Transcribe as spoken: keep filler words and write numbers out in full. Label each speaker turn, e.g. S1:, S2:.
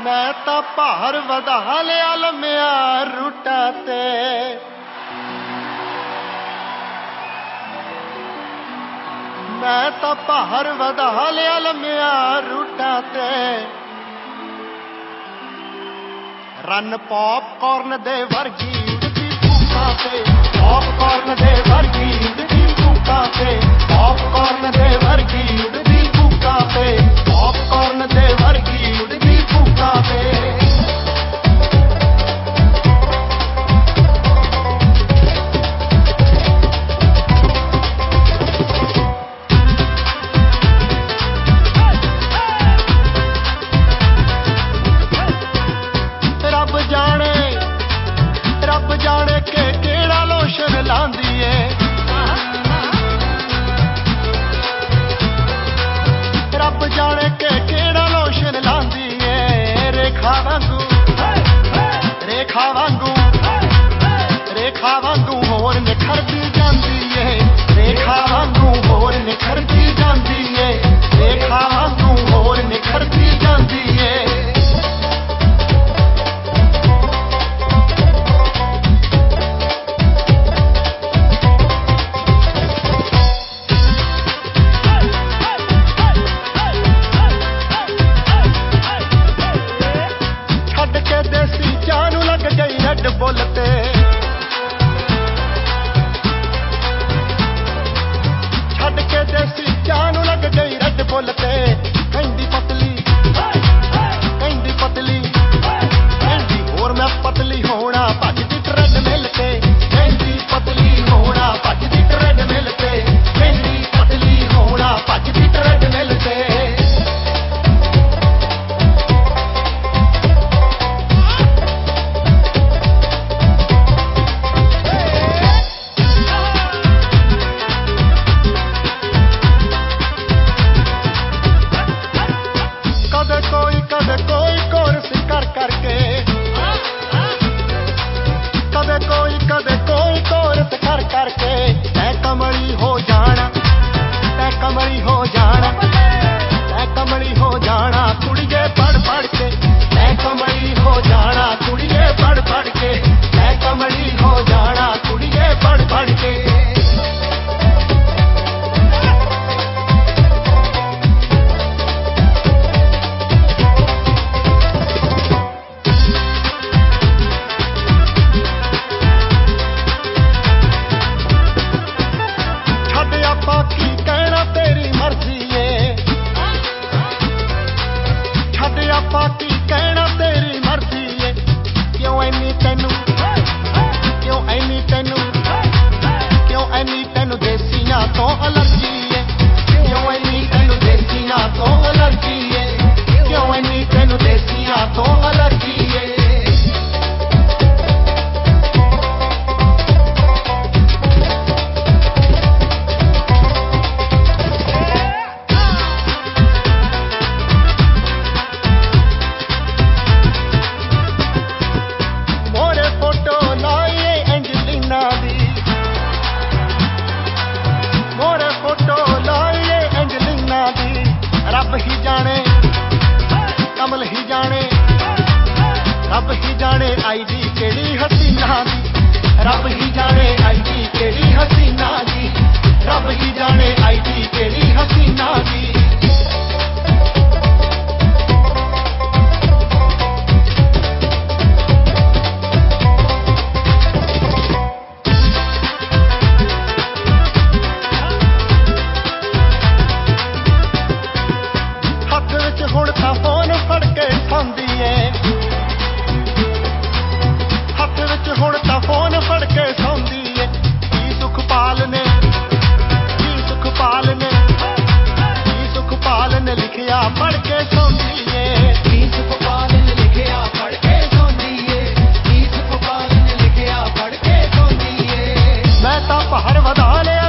S1: ਮੈਂ ਤਾਂ ਭਾਰ ਵਧਾ ਲਿਆ ਲੰਮਿਆਂ ਰੂਟਾਂ ਤੇ ਮੈਂ ਤਾਂ ਭਾਰ ਵਧਾ ਲਿਆ ਲੰਮਿਆਂ ਰੂਟਾਂ ਤੇ ਰਨ ਪੌਪਕਾਰਨ ਦੇ ਵਰਗੀ ਉਡਦੀ ਭੂਕਾਂ ਤੇ ਪੌਪਕਾਰਨ ਦੇ ਵਰਗੀ ਉਡਦੀ ਭੂਕਾਂ ਤੇ ਪੌਪਕਾਰਨ ਦੇ ਵਰਗੀ ਉਡਦੀ ਭੂਕਾਂ ਤੇ ਪੌਪਕਾਰਨ ਦੇ ਵਰਗੀ ਉਡਦੀ ਭੂਕਾਂ ਤੇ ਰੱਬ ਜਾਣੇ ਰੱਬ ਜਾਣੇ ਕਿ ਕਿਹੜਾ ਲੋਸ਼ਨ ਲਾਂਦੀ ਏ ਰੱਬ ਜਾਣੇ ਕਿ ਕਿਹੜਾ ਲੋਸ਼ਨ ਲਾਂਦੀ ਏ ਰੇਖਾ ਵਾਂਗੂ ਰੇਖਾ ਵਾਂਗੂ ਰੇਖਾ ਵਾਂਗੂ ਹੋਰ ਨਿਖਰਦੀ ਜਾਂਦੀ ਏ ਰੇਖਾ ਵਾਂਗੂ ਹੋਰ ਨਿਖਰਦੀ ਜਾਂਦੀ ਏ ਰੇਖਾ ਵਾਂਗੂ ਹੋਰ ਨਿਖਰਦੀ ਜਾਂਦੀ ਏ ਦੇਸੀ ਚਾਹ ਨੂੰ ਲੱਗ ਗਈ ਰੈੱਡ ਬੁੱਲ ਤੇ ਛੱਡ ਕੇ ਦੇਸੀ ਚਾਹ ਨੂੰ ਲੱਗ ਗਈ ਰੈੱਡ ਬੁੱਲ ਤੇ ਕਹਿੰਦੀ ਪਤਲੀ ਕਹਿੰਦੀ ਪਤਲੀ ਕਹਿੰਦੀ ਹੋਰ ਮੈਂ ਪਤਲੀ ਹੋਣਾ ਭੱਜਦੀ ਟਰੈਡ ਮਿਲ ਤੇ ਕਹਿੰਦੀ ਪਤਲੀ ਹੋਣਾ ਭੱਜਦੀ ਟਰੈਡ ਮਿਲ ਤੇ ਕਹਿੰਦੀ ਪਤਲੀ ਹੋਣਾ ਭੱਜਦੀ ਟਰੈਡ ਮਿਲ ਤੇ ਕਦੇ ਕੋਈ ਕੋਰਸ ਕਰ ਕਰਕੇ ਕਦੇ ਕੋਈ ਕਦੇ ਕੋਈ ਕੋਰਸ ਕਰ ਕਰਕੇ ਤੈਂ ਕਮਲੀ ਹੋ ਜਾਣਾ ਤੈਂ ਕਮਲੀ ਹੋ ਜਾਣਾ ਤੈਂ ਕਮਲੀ ਹੋ ਜਾਣਾ ਕੁੜੀਏ ਪੜ ਪੜ ਕੇ ਤੈਂ ਕਮਲੀ ਹੋ ਜਾਣਾ ਕੁੜੀਏ ਪੜ ਪੜ ਕੇ ਤੈਂ ਕਮਲੀ ਹੋ ਜਾਣਾ ਕੁੜੀਏ ਪੜ ਪੜ ਕੇ ਬਾਕੀ ਕਹਿਣਾ ਤੇਰੀ ਮਰਜ਼ੀ ਏ ਛੱਡ ਆਪਾਂ ਕੀ ਕਹਿਣਾ ਤੇਰੀ ਮਰਜ਼ੀ ਏ ਕਿਉਂ ਐਨੀ ਤੈਨੂੰ ਕਿਉਂ ਐਨੀ ਤੈਨੂੰ ਕਿਉਂ ਐਨੀ ਤੈਨੂੰ ਦੇਸੀਆਂ ਤੋਂ ਅਲਰਜੀ ਏ ਕਿਉਂ ਐਨੀ ਤੈਨੂੰ ਦੇਸੀਆਂ ਤੋਂ ਅਲਰਜੀ ਏ ਕਿਉਂ ਐਨੀ ਤੈਨੂੰ ਦੇਸੀਆਂ ਤੋਂ ਅਲਰਜੀ ਏ ਰੱਬ ਹੀ ਜਾਣੇ ਕਮਲ ਹੀ ਜਾਣੇ ਰੱਬ ਹੀ ਜਾਣੇ ਆਈਡੀ ਕਿਹੜੀ ਹਸੀਨਾ ਦੀ ਰੱਬ ਹੀ ਜਾਣੇ ਆਈਡੀ ਕਿਹੜੀ ਹਸੀਨਾ ਦੀ ਰੱਬ ਹੀ ਜਾਣੇ ਆਈਡੀ ਕਿਹੜੀ ਹਸੀਨਾ ਦੀ ਹੁਣ ਤਾਂ ਫੋਨ ਫੜ ਕੇ ਸੌਂਦੀ ਏ ਹੱਥ ਵਿੱਚ ਹੁਣ ਤਾਂ ਫੋਨ ਫੜ ਕੇ ਸੌਂਦੀ ਏ ਕੀ ਸੁਖਪਾਲ ਨੇ ਕੀ ਸੁਖਪਾਲ ਨੇ ਕੀ ਸੁਖਪਾਲ ਨੇ ਲਿਖਿਆ ਪੜ ਕੇ ਸੌਂਦੀ ਏ ਕੀ ਸੁਖਪਾਲ ਨੇ ਲਿਖਿਆ ਪੜ ਕੇ ਸੌਂਦੀ ਏ ਕੀ ਸੁਖਪਾਲ ਨੇ ਲਿਖਿਆ ਪੜ ਕੇ ਸੌਂਦੀ ਏ ਮੈਂ ਤਾਂ ਭਾਰ ਵਧਾ ਲਿਆ